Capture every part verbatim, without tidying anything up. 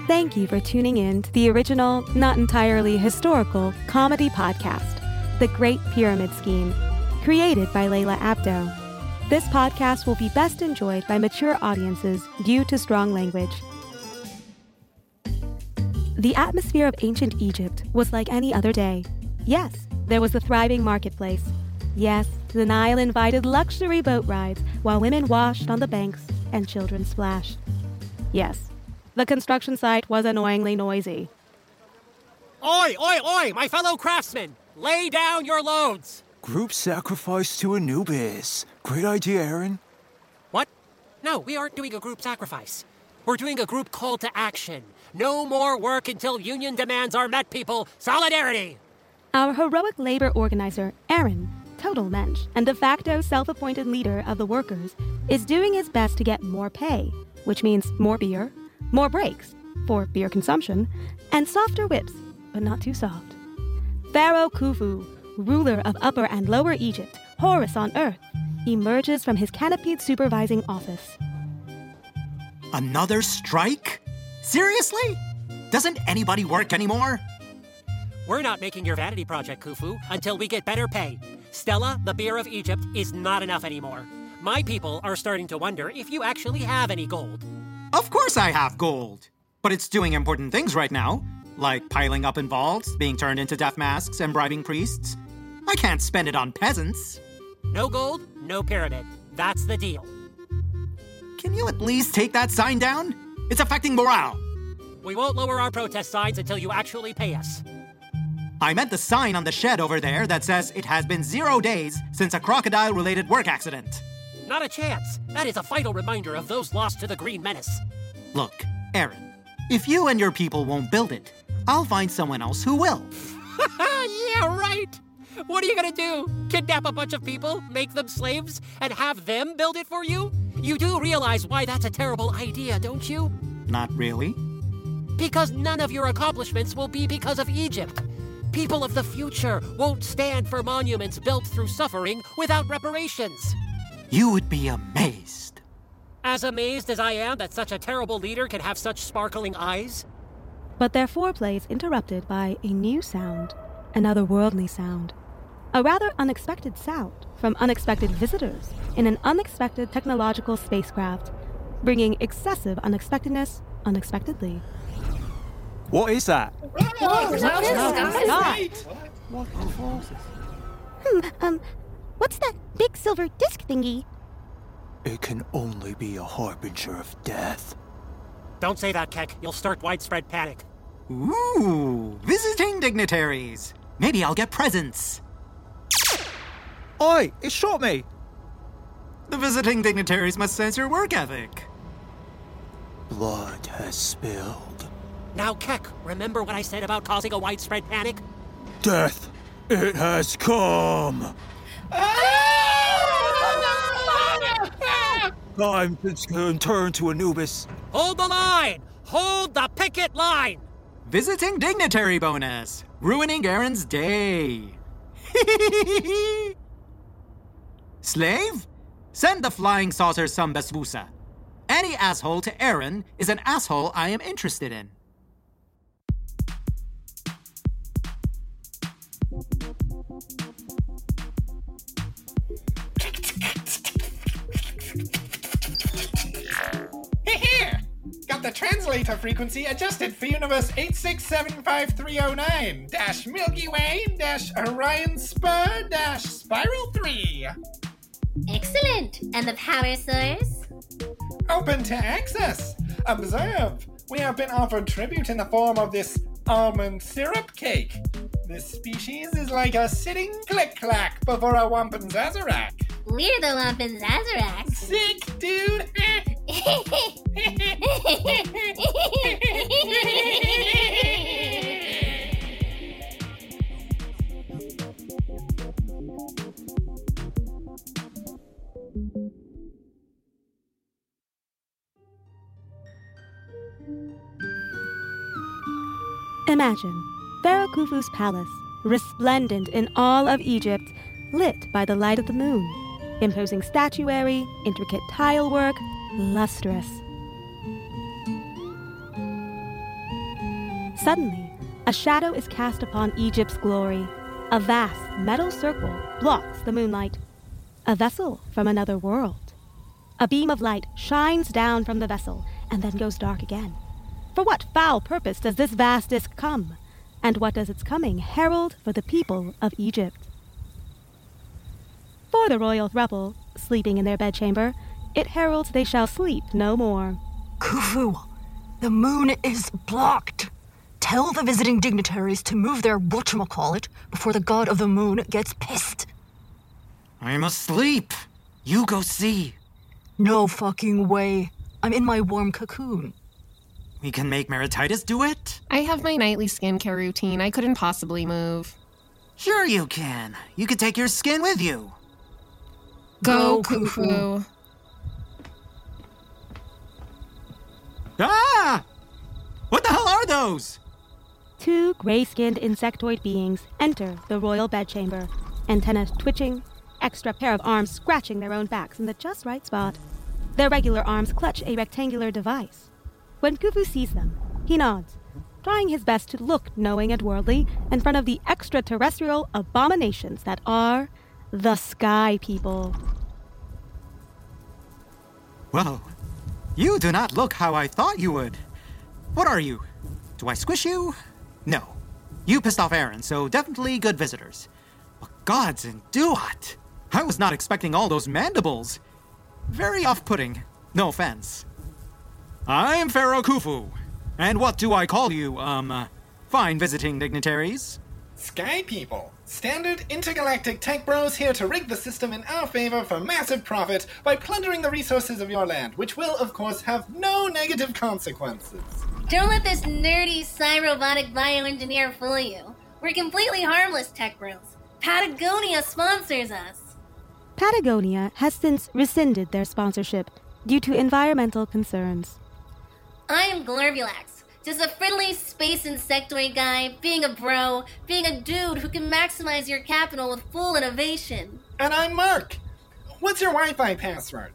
Thank you for tuning in to the original, not entirely historical, comedy podcast, The Great Pyramid Scheme, created by Layla Abdo. This podcast will be best enjoyed by mature audiences due to strong language. The atmosphere of ancient Egypt was like any other day. Yes, there was a thriving marketplace. Yes, the Nile invited luxury boat rides while women washed on the banks and children splashed. Yes, the construction site was annoyingly noisy. Oi, oi, oi, my fellow craftsmen! Lay down your loads! Group sacrifice to Anubis. Great idea, Aaron. What? No, we aren't doing a group sacrifice. We're doing a group call to action. No more work until union demands are met, people. Solidarity! Our heroic labor organizer, Aaron, total mensch and de facto self-appointed leader of the workers, is doing his best to get more pay, which means more beer, more breaks for beer consumption, and softer whips, but not too soft. Pharaoh Khufu, ruler of Upper and Lower Egypt, Horus on Earth, emerges from his canopied supervising office. Another strike? Seriously? Doesn't anybody work anymore? We're not making your vanity project, Khufu, until we get better pay. Stella, the beer of Egypt, is not enough anymore. My people are starting to wonder if you actually have any gold. Of course I have gold. But it's doing important things right now, like piling up in vaults, being turned into death masks, and bribing priests. I can't spend it on peasants. No gold, no pyramid. That's the deal. Can you at least take that sign down? It's affecting morale. We won't lower our protest signs until you actually pay us. I meant the sign on the shed over there that says it has been zero days since a crocodile-related work accident. Not a chance. That is a vital reminder of those lost to the Green Menace. Look, Aaron, if you and your people won't build it, I'll find someone else who will. Yeah, right. What are you gonna do? Kidnap a bunch of people, make them slaves, and have them build it for you? You do realize why that's a terrible idea, don't you? Not really. Because none of your accomplishments will be because of Egypt. People of the future won't stand for monuments built through suffering without reparations. You would be amazed. As amazed as I am that such a terrible leader can have such sparkling eyes. But their foreplay is interrupted by a new sound, an otherworldly sound. A rather unexpected sound from unexpected visitors in an unexpected technological spacecraft, bringing excessive unexpectedness unexpectedly. What is that? Hmm, um, what's that big silver disc thingy? It can only be a harbinger of death. Don't say that, Keck. You'll start widespread panic. Ooh, visiting dignitaries. Maybe I'll get presents. Oi, it shot me! The visiting dignitaries must sense your work ethic. Blood has spilled. Now, Keck, remember what I said about causing a widespread panic? Death, it has come! Time to turn to Anubis. Hold the line! Hold the picket line! Visiting dignitary bonus. Ruining Aaron's day. Slave? Send the flying saucer some basbousa. Any asshole to Aaron is an asshole I am interested in. Here! Got the translator frequency adjusted for Universe eight six seven five three oh nine dash Milky Way dash Orion Spur dash Spiral three. Excellent. And the power source? Open to access. Observe. We have been offered tribute in the form of this almond syrup cake. This species is like a sitting click-clack before a Wampin Zazarak. We're the Wampin Zazaraks. Sick, dude! Imagine Pharaoh Khufu's palace, resplendent in all of Egypt, lit by the light of the moon. Imposing statuary, intricate tile work, lustrous. Suddenly, a shadow is cast upon Egypt's glory. A vast metal circle blocks the moonlight. A vessel from another world. A beam of light shines down from the vessel and then goes dark again. For what foul purpose does this vast disk come? And what does its coming herald for the people of Egypt? For the royal throuple, sleeping in their bedchamber, it heralds they shall sleep no more. Khufu, the moon is blocked. Tell the visiting dignitaries to move their whatchamacallit before the god of the moon gets pissed. I'm asleep. You go see. No fucking way. I'm in my warm cocoon. We can make Merititis do it? I have my nightly skincare routine. I couldn't possibly move. Sure you can. You could take your skin with you. Go, Go, Khufu. Khufu. Ah! What the hell are those? Two gray-skinned insectoid beings enter the royal bedchamber, antennas twitching, extra pair of arms scratching their own backs in the just right spot. Their regular arms clutch a rectangular device. When Khufu sees them, he nods, trying his best to look knowing and worldly in front of the extraterrestrial abominations that are the Sky People. Whoa. You do not look how I thought you would. What are you? Do I squish you? No. You pissed off Aaron, so definitely good visitors. But gods and Duat! I was not expecting all those mandibles. Very off-putting. No offense. I'm Pharaoh Khufu. And what do I call you, um, uh, fine visiting dignitaries? Sky People. Standard intergalactic tech bros here to rig the system in our favor for massive profit by plundering the resources of your land, which will, of course, have no negative consequences. Don't let this nerdy sci-robotic bioengineer fool you. We're completely harmless tech bros. Patagonia sponsors us. Patagonia has since rescinded their sponsorship due to environmental concerns. I am Glorbulax, just a friendly space insectoid guy, being a bro, being a dude who can maximize your capital with full innovation. And I'm Mark. What's your Wi-Fi password?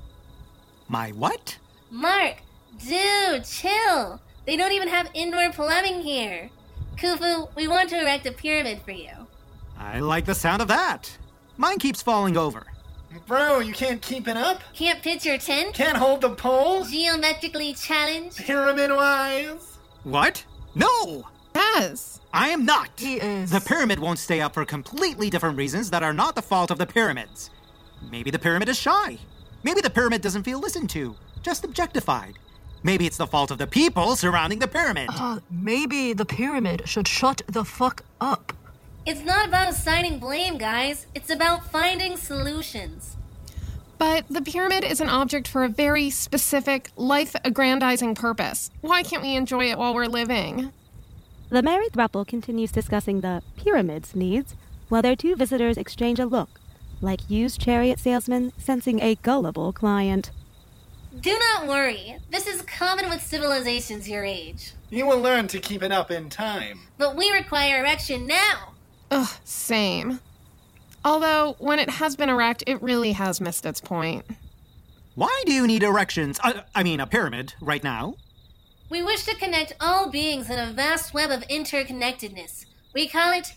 My what? Mark, dude, chill. They don't even have indoor plumbing here. Khufu, we want to erect a pyramid for you. I like the sound of that. Mine keeps falling over. Bro, you can't keep it up? Can't pitch your tent? Can't hold the pole? Geometrically challenged? Pyramid-wise? What? No! Yes. I am not! He is. The pyramid won't stay up for completely different reasons that are not the fault of the pyramids. Maybe the pyramid is shy. Maybe the pyramid doesn't feel listened to, just objectified. Maybe it's the fault of the people surrounding the pyramid. Uh, maybe the pyramid should shut the fuck up. It's not about assigning blame, guys. It's about finding solutions. But the pyramid is an object for a very specific, life-aggrandizing purpose. Why can't we enjoy it while we're living? The merry throuple continues discussing the pyramid's needs, while their two visitors exchange a look, like used chariot salesmen sensing a gullible client. Do not worry. This is common with civilizations your age. You will learn to keep it up in time. But we require erection now. Ugh, same. Although, when it has been erect, it really has missed its point. Why do you need erections? Uh, I mean, a pyramid, right now? We wish to connect all beings in a vast web of interconnectedness. We call it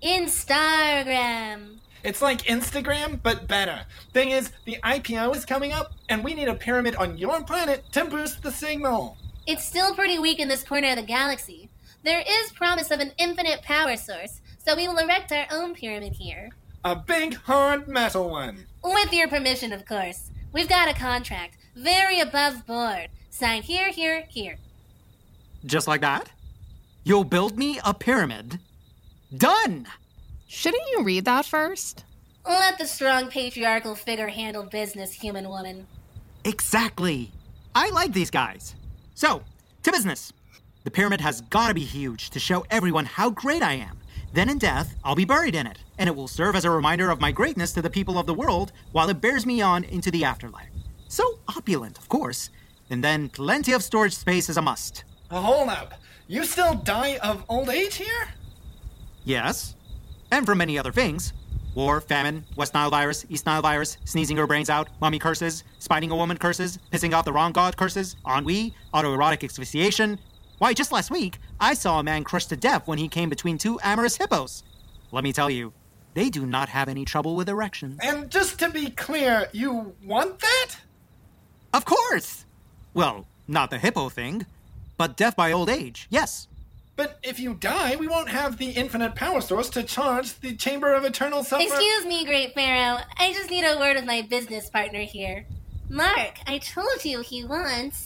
Instagram. It's like Instagram, but better. Thing is, the I P O is coming up, and we need a pyramid on your planet to boost the signal. It's still pretty weak in this corner of the galaxy. There is promise of an infinite power source, so we will erect our own pyramid here. A big, hard metal one. With your permission, of course. We've got a contract, very above board. Signed here, here, here. Just like that? You'll build me a pyramid? Done! Shouldn't you read that first? Let the strong patriarchal figure handle business, human woman. Exactly. I like these guys. So, to business. The pyramid has gotta be huge to show everyone how great I am. Then in death, I'll be buried in it, and it will serve as a reminder of my greatness to the people of the world while it bears me on into the afterlife. So opulent, of course. And then plenty of storage space is a must. Hold up. You still die of old age here? Yes. And from many other things. War, famine, West Nile virus, East Nile virus, sneezing her brains out, mummy curses, spiting a woman curses, pissing off the wrong god curses, ennui, autoerotic asphyxiation. Why, just last week, I saw a man crushed to death when he came between two amorous hippos. Let me tell you, they do not have any trouble with erections. And just to be clear, you want that? Of course! Well, not the hippo thing, but death by old age, yes. But if you die, we won't have the infinite power source to charge the Chamber of Eternal Suffering. Excuse me, Great Pharaoh. I just need a word with my business partner here. Mark, I told you he wants...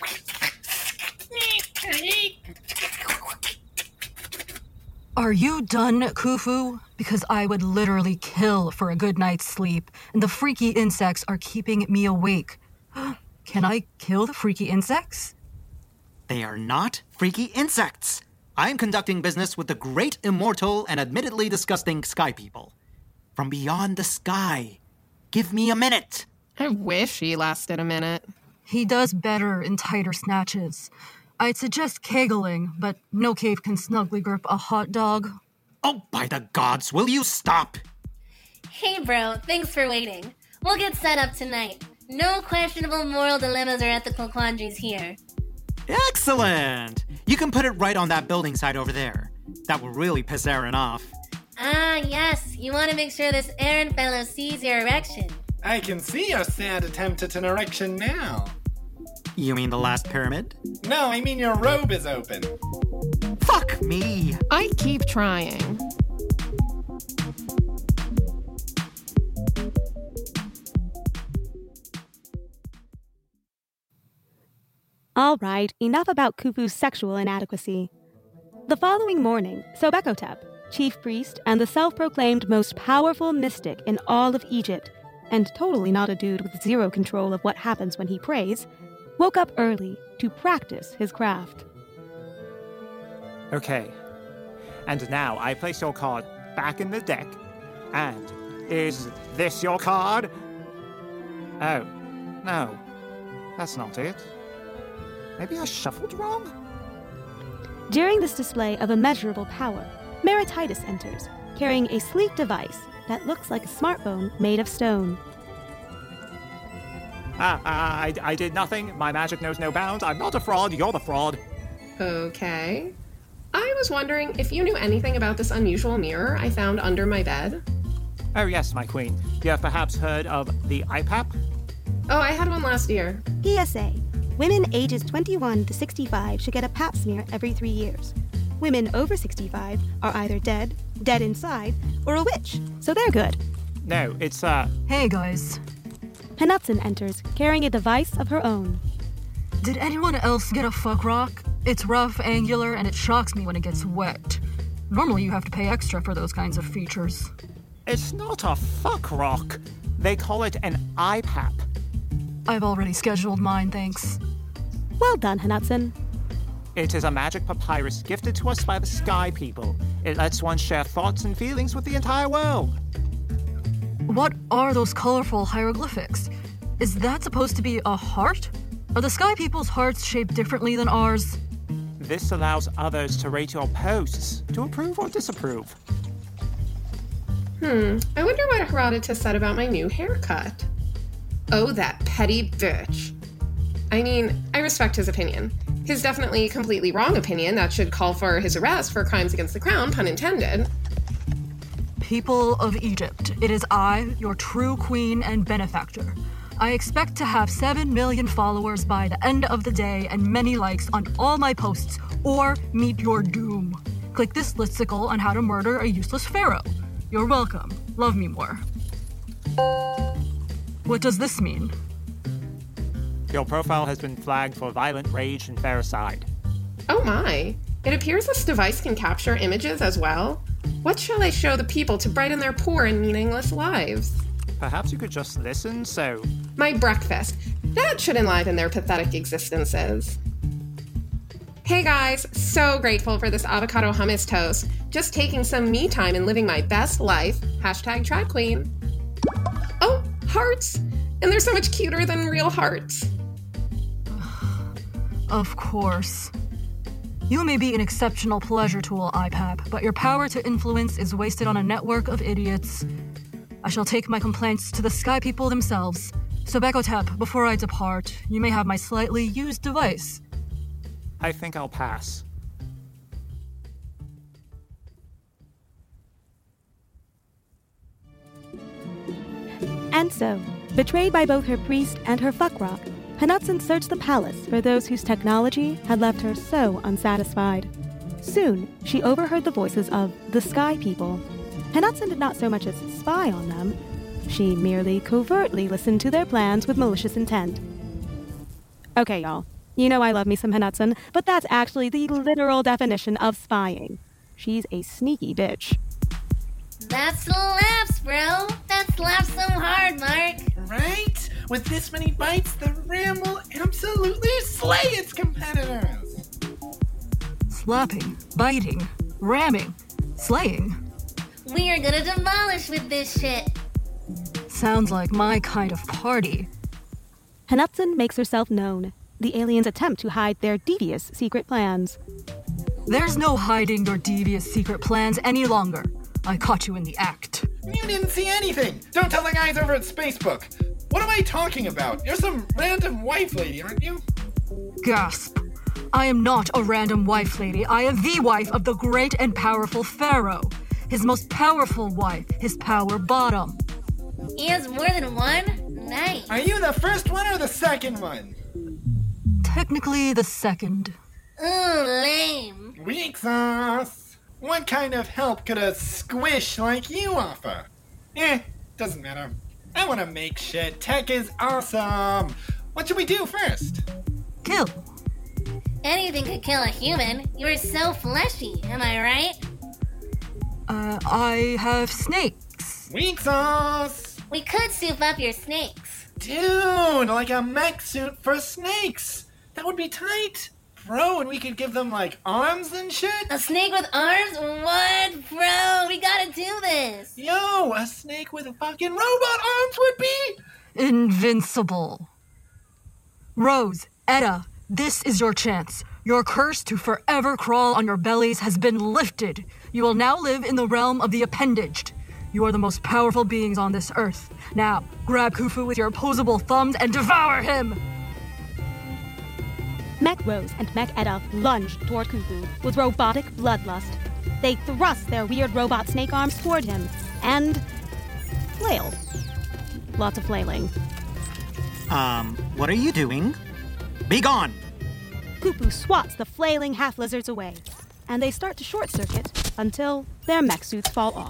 Are you done, Khufu? Because I would literally kill for a good night's sleep, and the freaky insects are keeping me awake. Can I kill the freaky insects? They are not freaky insects. I am conducting business with the great, immortal, and admittedly disgusting sky people. From beyond the sky. Give me a minute. I wish he lasted a minute. He does better in tighter snatches. I'd suggest kegling, but no cave can snugly grip a hot dog. Oh, by the gods, will you stop? Hey, bro, thanks for waiting. We'll get set up tonight. No questionable moral dilemmas or ethical quandaries here. Excellent! You can put it right on that building site over there. That will really piss Aaron off. Ah, yes. You want to make sure this Aaron fellow sees your erection. I can see your sad attempt at an erection now. You mean the last pyramid? No, I mean your robe is open. Fuck me! I keep trying. All right, enough about Khufu's sexual inadequacy. The following morning, Sobekotep, chief priest and the self-proclaimed most powerful mystic in all of Egypt, and totally not a dude with zero control of what happens when he prays, woke up early to practice his craft. Okay. And now I place your card back in the deck. And is this your card? Oh, no. That's not it. Maybe I shuffled wrong? During this display of immeasurable power, Merititis enters, carrying a sleek device that looks like a smartphone made of stone. Ah, ah, I, I did nothing. My magic knows no bounds. I'm not a fraud. You're the fraud. Okay. I was wondering if you knew anything about this unusual mirror I found under my bed. Oh, yes, my queen. You have perhaps heard of the I PAP? Oh, I had one last year. P S A. Women ages twenty-one to sixty-five should get a pap smear every three years. Women over sixty-five are either dead, dead inside, or a witch, so they're good. No, it's, uh... Hey, guys. Hanatsun enters, carrying a device of her own. Did anyone else get a fuck rock? It's rough, angular, and it shocks me when it gets wet. Normally you have to pay extra for those kinds of features. It's not a fuck rock. They call it an I PAP. I've already scheduled mine, thanks. Well done, Hanatsun. It is a magic papyrus gifted to us by the Sky People. It lets one share thoughts and feelings with the entire world. What are those colorful hieroglyphics? Is that supposed to be a heart? Are the Sky People's hearts shaped differently than ours? This allows others to rate your posts, to approve or disapprove. Hmm, I wonder what Herodotus said about my new haircut. Oh, that petty bitch. I mean, I respect his opinion. His definitely completely wrong opinion that should call for his arrest for crimes against the crown, pun intended. People of Egypt, it is I, your true queen and benefactor. I expect to have seven million followers by the end of the day and many likes on all my posts, or meet your doom. Click this listicle on how to murder a useless pharaoh. You're welcome. Love me more. What does this mean? Your profile has been flagged for violent rage and ferocide. Oh my. It appears this device can capture images as well. What shall I show the people to brighten their poor and meaningless lives? Perhaps you could just listen, so... My breakfast. That should enliven their pathetic existences. Hey guys, so grateful for this avocado hummus toast. Just taking some me time and living my best life. Hashtag Trad Queen. Oh, hearts! And they're so much cuter than real hearts. Of course. You may be an exceptional pleasure tool, I PAP, but your power to influence is wasted on a network of idiots. I shall take my complaints to the Sky People themselves. So Bekotep, before I depart, you may have my slightly used device. I think I'll pass. And so, betrayed by both her priest and her fuckrock, Hinotsun searched the palace for those whose technology had left her so unsatisfied. Soon, she overheard the voices of the Sky People. Hinotsun did not so much as spy on them. She merely covertly listened to their plans with malicious intent. Okay, y'all. You know I love me some Hinotsun, but that's actually the literal definition of spying. She's a sneaky bitch. That slaps, bro. That slaps so hard, Mark. Right? With this many bites, the ram will absolutely slay its competitors. Slapping, biting, ramming, slaying. We are gonna demolish with this shit. Sounds like my kind of party. Hinotsun makes herself known. The aliens attempt to hide their devious secret plans. There's no hiding your devious secret plans any longer. I caught you in the act. You didn't see anything. Don't tell the guys over at Spacebook. What am I talking about? You're some random wife lady, aren't you? Gasp. I am not a random wife lady. I am the wife of the great and powerful Pharaoh. His most powerful wife, his power bottom. He has more than one? Nice. Are you the first one or the second one? Technically the second. Ooh, lame. Weak sauce. What kind of help could a squish like you offer? Eh, doesn't matter. I want to make shit. Tech is awesome. What should we do first? Kill. Anything could kill a human. You're so fleshy, am I right? Uh, I have snakes. Weak sauce. We could soup up your snakes. Dude, like a mech suit for snakes. That would be tight. Bro, and we could give them, like, arms and shit? A snake with arms? What? Bro, we gotta do this. Yo, a snake with fucking robot arms would be... invincible. Rose, Etta, this is your chance. Your curse to forever crawl on your bellies has been lifted. You will now live in the realm of the appendaged. You are the most powerful beings on this earth. Now, grab Khufu with your opposable thumbs and devour him! Mech Rose and Mech Etta lunged toward Khufu with robotic bloodlust. They thrust their weird robot snake arms toward him and flailed. Lots of flailing. Um, what are you doing? Be gone! Khufu swats the flailing half-lizards away, and they start to short-circuit until their mech suits fall off.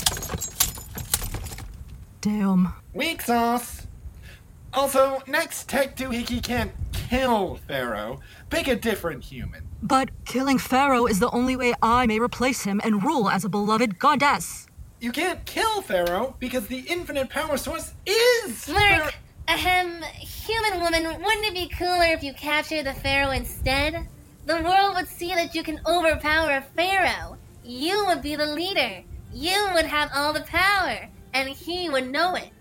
Damn. Weak sauce. Also, next Tech Doohickey can't kill Pharaoh. Pick a different human. But killing Pharaoh is the only way I may replace him and rule as a beloved goddess. You can't kill Pharaoh because the infinite power source is... Mark, ahem, human woman, wouldn't it be cooler if you captured the Pharaoh instead? The world would see that you can overpower Pharaoh. You would be the leader. You would have all the power, and he would know it.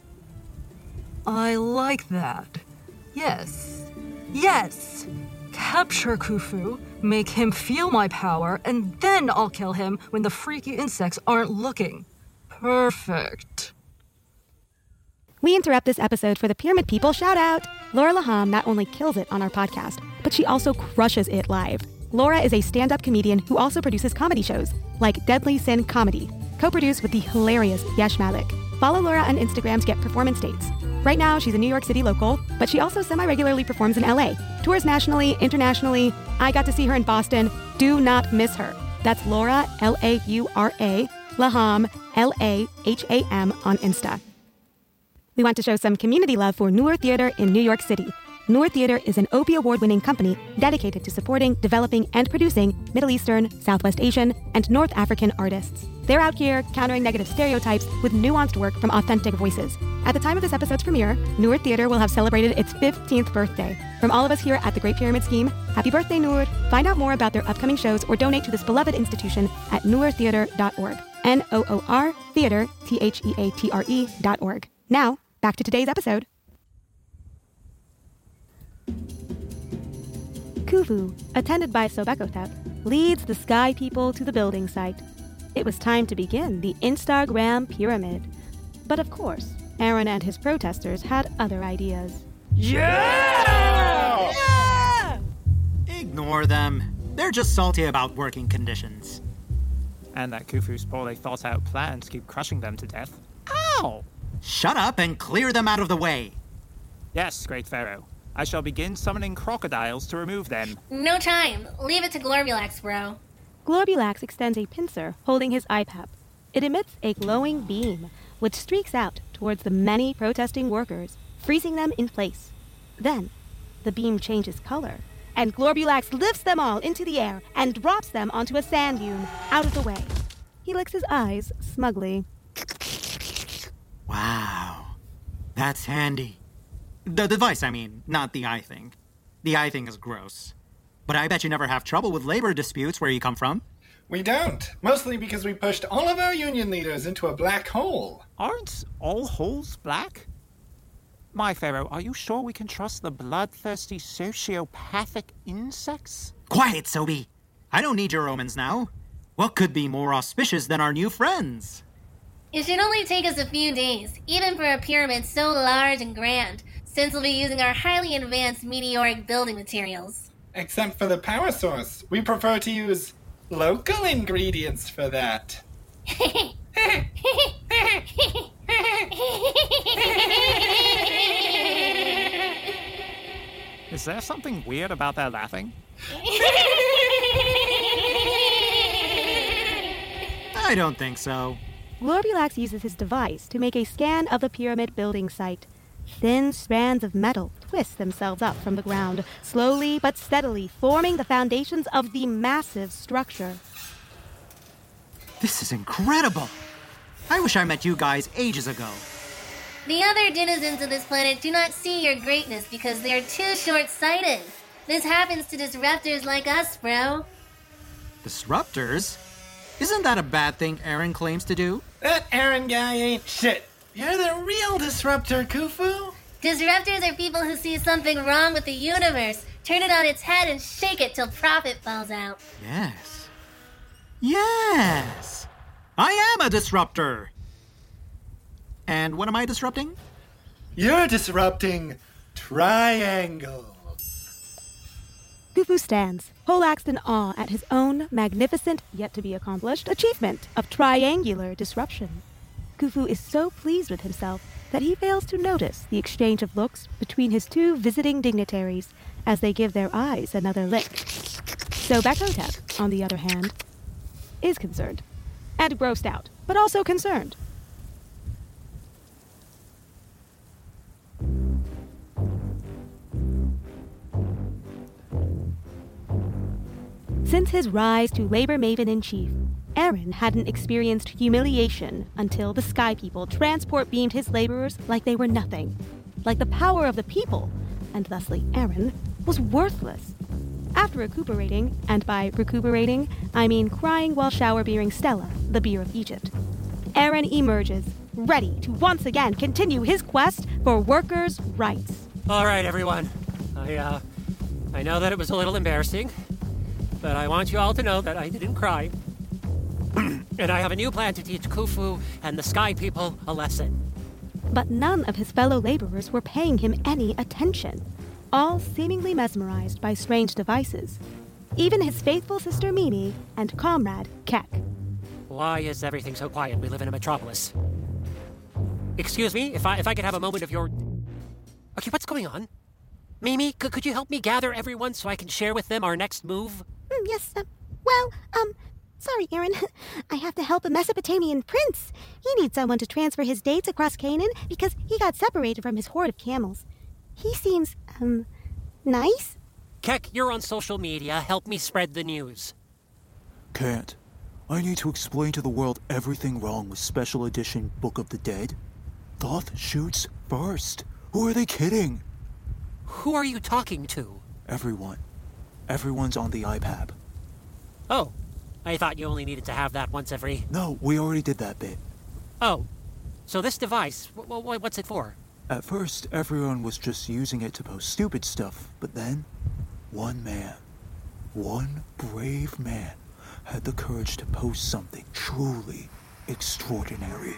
I like that. Yes. Yes! Capture Khufu, make him feel my power, and then I'll kill him when the freaky insects aren't looking. Perfect. We interrupt this episode for the Pyramid People shout-out. Laura Laham not only kills it on our podcast, but she also crushes it live. Laura is a stand-up comedian who also produces comedy shows, like Deadly Sin Comedy, co-produced with the hilarious Yesh Malik. Follow Laura on Instagram to get performance dates. Right now, she's a New York City local, but she also semi-regularly performs in L A. Tours nationally, internationally. I got to see her in Boston. Do not miss her. That's Laura, L A U R A, Laham, L A H A M on Insta. We want to show some community love for Noor Theater in New York City. Noor Theater is an Obie Award-winning company dedicated to supporting, developing, and producing Middle Eastern, Southwest Asian, and North African artists. They're out here countering negative stereotypes with nuanced work from authentic voices. At the time of this episode's premiere, Noor Theater will have celebrated its fifteenth birthday. From all of us here at the Great Pyramid Scheme, happy birthday, Noor! Find out more about their upcoming shows or donate to this beloved institution at noor theater dot org. N O O R Theater, T H E A T R E dot org. Now, back to today's episode. Khufu, attended by Sobekotep, leads the Sky People to the building site. It was time to begin the Instagram Pyramid. But of course, Aaron and his protesters had other ideas. Yeah! Yeah! Ignore Ignore them. They're just salty about working conditions. And that Khufu's poorly thought out plan to keep crushing them to death. Ow! Shut up and clear them out of the way. Yes, Great Pharaoh. I shall begin summoning crocodiles to remove them. No time. Leave it to Glorbulax, bro. Glorbulax extends a pincer holding his eye pap. It emits a glowing beam, which streaks out towards the many protesting workers, freezing them in place. Then, the beam changes color, and Glorbulax lifts them all into the air and drops them onto a sand dune out of the way. He licks his eyes smugly. Wow. That's handy. The device, I mean, not the eye thing. The eye thing is gross. But I bet you never have trouble with labor disputes where you come from. We don't. Mostly because we pushed all of our union leaders into a black hole. Aren't all holes black? My Pharaoh, are you sure we can trust the bloodthirsty sociopathic insects? Quiet, Sobi. I don't need your omens now. What could be more auspicious than our new friends? It should only take us a few days, even for a pyramid so large and grand, since we'll be using our highly advanced meteoric building materials. Except for the power source. We prefer to use local ingredients for that. Is there something weird about their laughing? I don't think so. Glorbulax uses his device to make a scan of the pyramid building site. Thin strands of metal twist themselves up from the ground, slowly but steadily forming the foundations of the massive structure. This is incredible. I wish I met you guys ages ago. The other denizens of this planet do not see your greatness because they are too short-sighted. This happens to disruptors like us, bro. Disruptors? Isn't that a bad thing Aaron claims to do? That Aaron guy ain't shit. You're the real disruptor, Khufu. Disruptors are people who see something wrong with the universe, turn it on its head and shake it till profit falls out. Yes. Yes! I am a disruptor! And what am I disrupting? You're disrupting triangles. Khufu stands, poleaxed in awe at his own magnificent, yet-to-be-accomplished achievement of triangular disruption. Khufu is so pleased with himself that he fails to notice the exchange of looks between his two visiting dignitaries as they give their eyes another lick. So Bakotep, on the other hand, is concerned. And grossed out, but also concerned. Since his rise to labor maven-in-chief, Aaron hadn't experienced humiliation until the Sky People transport beamed his laborers like they were nothing. Like the power of the people, and thusly Aaron, was worthless. After recuperating, and by recuperating, I mean crying while shower-beering Stella, the beer of Egypt, Aaron emerges, ready to once again continue his quest for workers' rights. All right, everyone. I, uh, I know that it was a little embarrassing, but I want you all to know that I didn't cry. And I have a new plan to teach Khufu and the Sky People a lesson. But none of his fellow laborers were paying him any attention, all seemingly mesmerized by strange devices. Even his faithful sister Mimi and comrade Keck. Why is everything so quiet? We live in a metropolis. Excuse me, if I if I could have a moment of your... Okay, what's going on? Mimi, c- could you help me gather everyone so I can share with them our next move? Mm, yes, uh, well, um, sorry, Aaron. I have to help a Mesopotamian prince. He needs someone to transfer his dates across Canaan because he got separated from his horde of camels. He seems, um, nice? Keck, you're on social media. Help me spread the news. Can't. I need to explain to the world everything wrong with Special Edition Book of the Dead. Thoth shoots first. Who are they kidding? Who are you talking to? Everyone. Everyone's on the iPad. Oh, I thought you only needed to have that once every... No, we already did that bit. Oh, so this device, w- w- what's it for? At first, everyone was just using it to post stupid stuff, but then, one man, one brave man, had the courage to post something truly extraordinary.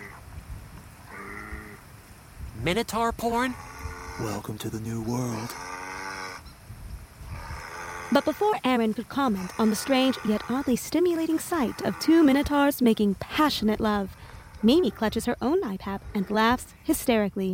Minotaur porn? Welcome to the new world. But before Aaron could comment on the strange yet oddly stimulating sight of two minotaurs making passionate love, Mimi clutches her own iPad and laughs hysterically.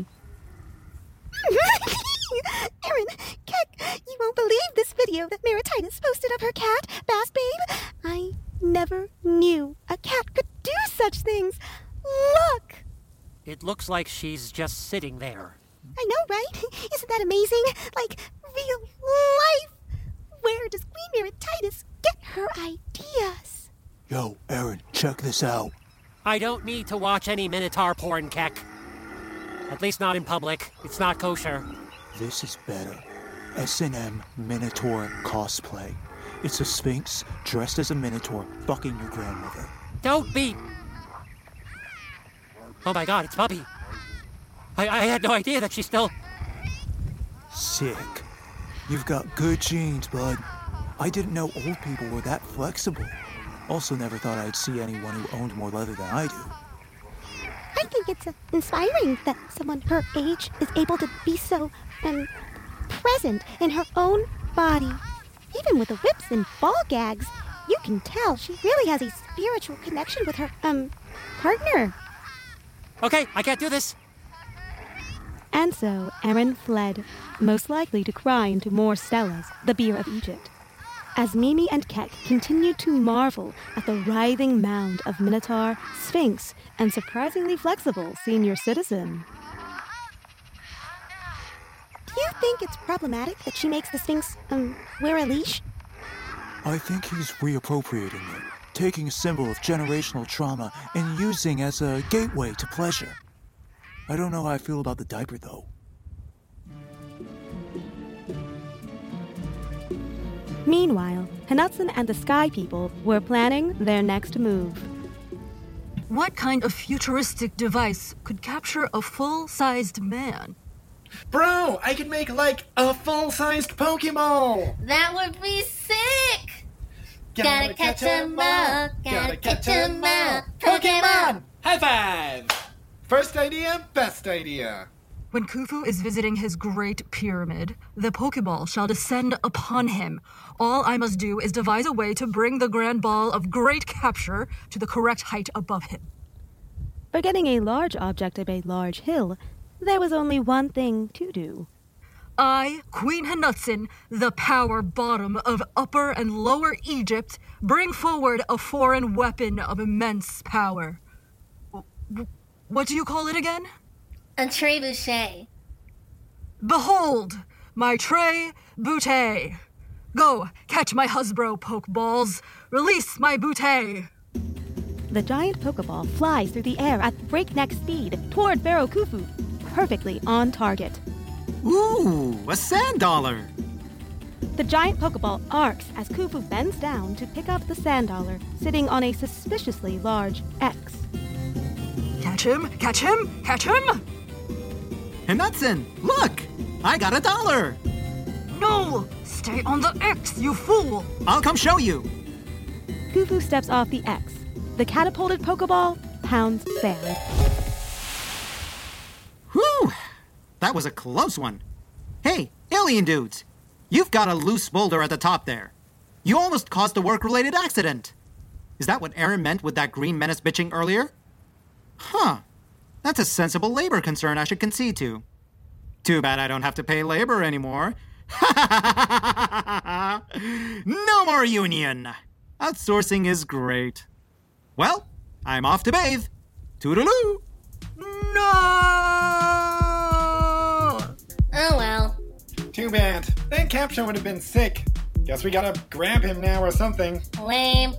Aaron, Keck, you won't believe this video that Merititis posted of her cat, Bass Babe. I never knew a cat could do such things. Look! It looks like she's just sitting there. I know, right? Isn't that amazing? Like, real life! Where does Queen Merititis get her ideas? Yo, Aaron, check this out. I don't need to watch any Minotaur porn, Keck. At least not in public. It's not kosher. This is better. S and M Minotaur cosplay. It's a Sphinx dressed as a Minotaur fucking your grandmother. Don't be... Oh my god, it's Bubby. I, I had no idea that she's still... Sick. You've got good genes, bud. I didn't know old people were that flexible. Also never thought I'd see anyone who owned more leather than I do. I think it's uh, inspiring that someone her age is able to be so, um, present in her own body. Even with the whips and ball gags, you can tell she really has a spiritual connection with her, um, partner. Okay, I can't do this. And so Aaron fled, most likely to cry into more Stellas, the beer of Egypt, as Mimi and Keck continued to marvel at the writhing mound of Minotaur, Sphinx, and surprisingly flexible senior citizen. Do you think it's problematic that she makes the Sphinx, um, wear a leash? I think he's reappropriating it, taking a symbol of generational trauma and using as a gateway to pleasure. I don't know how I feel about the diaper, though. Meanwhile, Hanutson and the Sky People were planning their next move. What kind of futuristic device could capture a full-sized man? Bro, I could make like a full-sized Pokeball! That would be sick! Gotta catch 'em all, gotta catch 'em all. Pokemon! High five! First idea, best idea. When Khufu is visiting his great pyramid, the Pokeball shall descend upon him. All I must do is devise a way to bring the grand ball of great capture to the correct height above him. Forgetting a large object of a large hill, there was only one thing to do. I, Queen Hanutson, the power bottom of Upper and Lower Egypt, bring forward a foreign weapon of immense power. What do you call it again? A trebuchet. Behold, my trebuchet. Go, catch my Hasbro Pokeballs. Release my boutte. The giant Pokeball flies through the air at breakneck speed toward Pharaoh Khufu, perfectly on target. Ooh, a sand dollar. The giant Pokeball arcs as Khufu bends down to pick up the sand dollar, sitting on a suspiciously large X. Catch him, catch him, catch him! Hanutson, look! I got a dollar! No! Stay on the X, you fool! I'll come show you! Khufu steps off the X. The catapulted Pokeball pounds sand. Whew! That was a close one. Hey, alien dudes! You've got a loose boulder at the top there. You almost caused a work-related accident. Is that what Aaron meant with that green menace bitching earlier? Huh. That's a sensible labor concern I should concede to. Too bad I don't have to pay labor anymore. No more union! Outsourcing is great. Well, I'm off to bathe. Toodaloo! No! Oh well. Too bad. That capture would have been sick. Guess we gotta grab him now or something. Lame.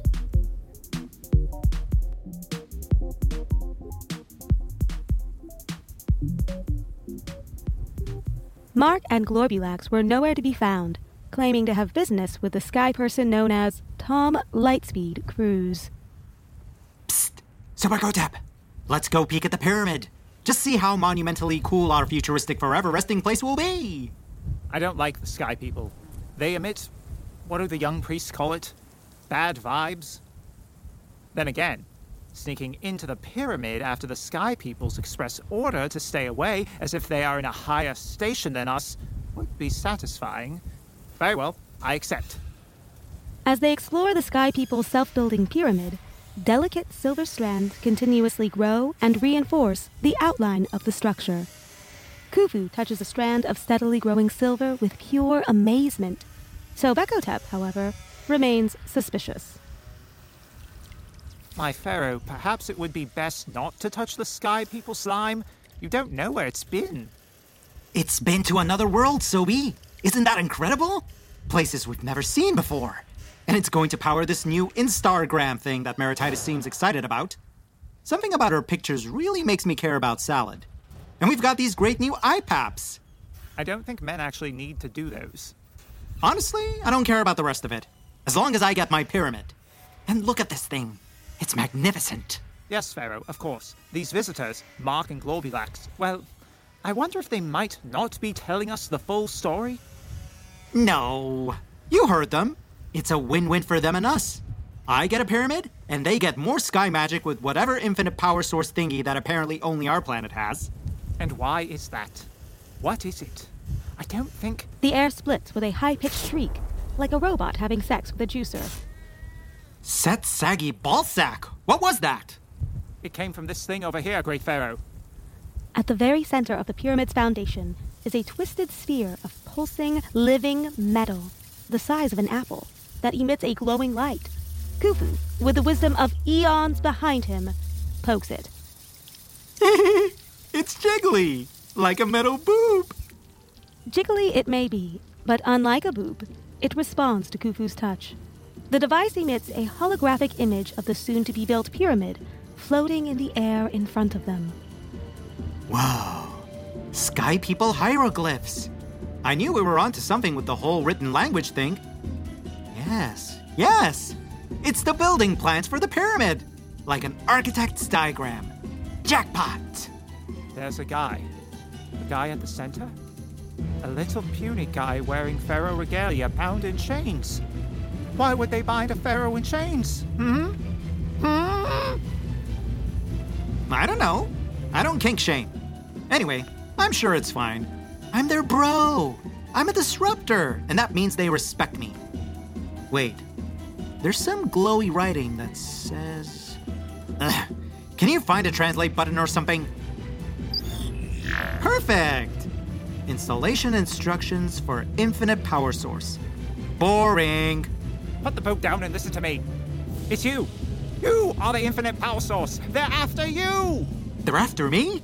Mark and Glorbulax were nowhere to be found, claiming to have business with the sky person known as Tom Lightspeed Cruise. Psst! Supergotep! Let's go peek at the pyramid. Just see how monumentally cool our futuristic forever resting place will be. I don't like the Sky People. They emit, what do the young priests call it? Bad vibes? Then again, sneaking into the pyramid after the Sky People's express order to stay away as if they are in a higher station than us would be satisfying. Very well, I accept. As they explore the Sky People's self-building pyramid, delicate silver strands continuously grow and reinforce the outline of the structure. Khufu touches a strand of steadily growing silver with pure amazement. Sobekotep, however, remains suspicious. My Pharaoh, perhaps it would be best not to touch the Sky People slime. You don't know where it's been. It's been to another world, Sobi. Isn't that incredible? Places we've never seen before. And it's going to power this new Instagram thing that Merititis seems excited about. Something about her pictures really makes me care about salad. And we've got these great new eye paps. I don't think men actually need to do those. Honestly, I don't care about the rest of it. As long as I get my pyramid. And look at this thing. It's magnificent. Yes, Pharaoh, of course. These visitors, Mark and Globulax, well, I wonder if they might not be telling us the full story? No. You heard them. It's a win-win for them and us. I get a pyramid, and they get more sky magic with whatever infinite power source thingy that apparently only our planet has. And why is that? What is it? I don't think... The air splits with a high-pitched shriek, like a robot having sex with a juicer. Set saggy ballsack! What was that? It came from this thing over here, Great Pharaoh. At the very center of the pyramid's foundation is a twisted sphere of pulsing, living metal, the size of an apple, that emits a glowing light. Khufu, with the wisdom of eons behind him, pokes it. It's jiggly, like a metal boob. Jiggly it may be, but unlike a boob, it responds to Khufu's touch. The device emits a holographic image of the soon-to-be-built pyramid floating in the air in front of them. Whoa. Sky People hieroglyphs. I knew we were onto something with the whole written language thing. Yes, yes. It's the building plans for the pyramid. Like an architect's diagram. Jackpot! There's a guy. The guy at the center? A little puny guy wearing pharaoh regalia bound in chains. Why would they bind a pharaoh in chains? Hmm? Hmm? I don't know. I don't kink shame. Anyway, I'm sure it's fine. I'm their bro. I'm a disruptor, and that means they respect me. Wait, there's some glowy writing that says... Ugh. Can you find a translate button or something? Perfect! Installation instructions for infinite power source. Boring. Put the boat down and listen to me. It's you. You are the infinite power source. They're after you. They're after me?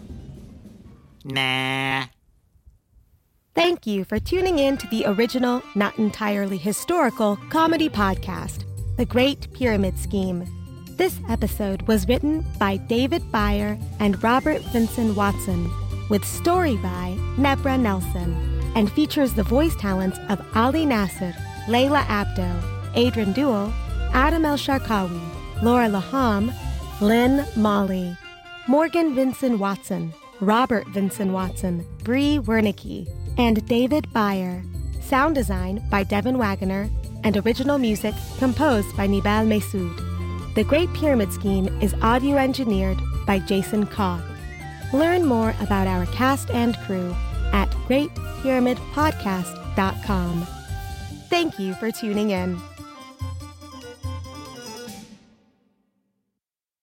Nah. Thank you for tuning in to the original, not entirely historical, comedy podcast, The Great Pyramid Scheme. This episode was written by David Byer and Robert Vincent Watson, with story by Nebra Nelson, and features the voice talents of Ali Nasser, Layla Abdo, Adrian Duell, Adam El-Sharkawi, Laura Laham, Lynn Molly, Morgan Vincent Watson, Robert Vincent Watson, Bree Wernicke, and David Byer. Sound design by Devin Wagoner, and original music composed by Nibal Mesoud. The Great Pyramid Scheme is audio engineered by Jason Koch. Learn more about our cast and crew at great pyramid podcast dot com. Thank you for tuning in.